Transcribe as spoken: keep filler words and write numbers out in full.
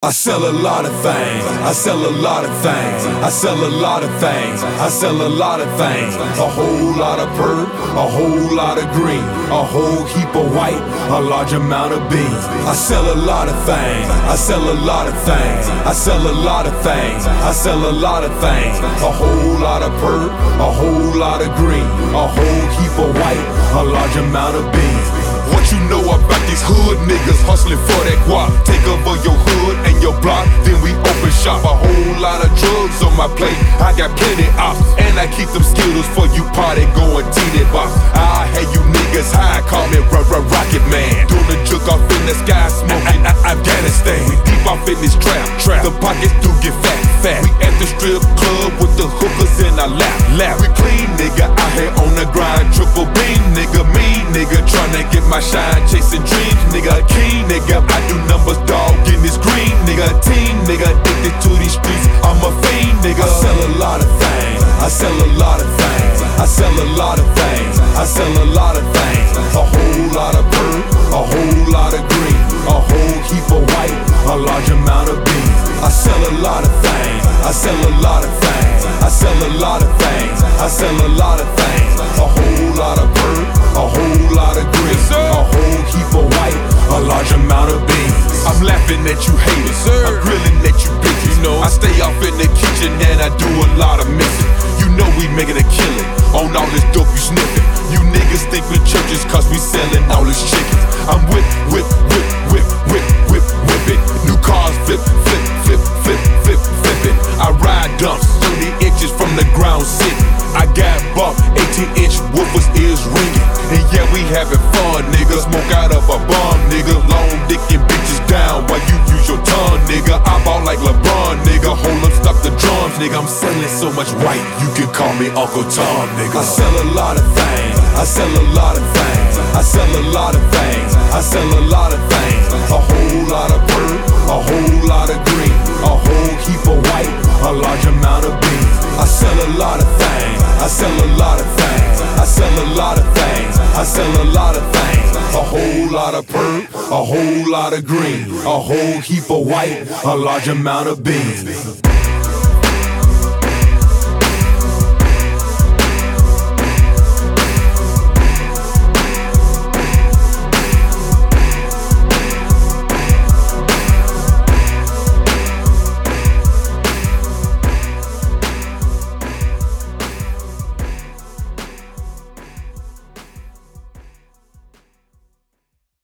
I sell a lot of things, I sell a lot of things, I sell a lot of things, I sell a lot of things. A whole lot of purple, a whole lot of green, a whole heap of white, a large amount of beans. I sell a lot of things, I sell a lot of things, I sell a lot of things, I sell a lot of things. A whole lot of purple, a whole lot of green, a whole heap of white, a large amount of beans. What you know about these hood niggas hustling for that guap? Take over your hood and your block, then we open shop. A whole lot of drugs on my plate, I got plenty ops, and I keep them Skittles for you party going T-net box. I had you niggas high, call me Rocket Man. Doing the juke off in the sky, smoking Afghanistan. We deep off in this trap, trap. The pockets do get fat, fat. We at the strip club with the hookers in our lap, lap. We clean nigga, out here on the grind, triple beam nigga, mean nigga, tryna get my shine, chasing dreams, nigga, king, nigga. I do numbers, dog, in this green, nigga, team, nigga, addicted to these streets. I'm a fiend, nigga. I sell a lot of things, I sell a lot of things, I sell a lot of things, I sell a lot of things. A whole lot of purple, a whole lot of green, a whole heap of white, a large amount of beans. I sell a lot of things, I sell a lot of things, I sell a lot of things, I sell a lot of things. A whole lot of purple, a whole lot of green, a whole heap of white, a large amount of beans. I'm laughing at you haters, sir. I'm grilling at you bitches. You know, I stay off in the kitchen and I do a lot of missing. You know we making a killing on all this dope you sniffing. You niggas think we churches cause we selling all this chickens. I'm whip, whip, whip, whip, whip, whip, whipping. New cars flip, flip, flip, flip, flip, flipping. I ride dumps thirty inches from the ground sitting. I got bought eighteen inch woofers ears ringing. And yeah, we having fun, nigga. Smoke out of a bomb, nigga. Long dick and bitches down while you use your tongue, nigga. I ball like LeBron, nigga. Hold up, stop the drums, nigga. I'm selling so much white, you can call me Uncle Tom, nigga. I sell a lot of things, I sell a lot of things, I sell a lot of things, I sell a lot of things. A whole lot of purple, a whole lot of green, a whole heap of white, a large amount of beans. I sell a lot of things, I sell a lot of things, I sell a lot of things, I sell a lot of things. A whole lot of purple, a whole lot of green, a whole heap of white, a large amount of beans.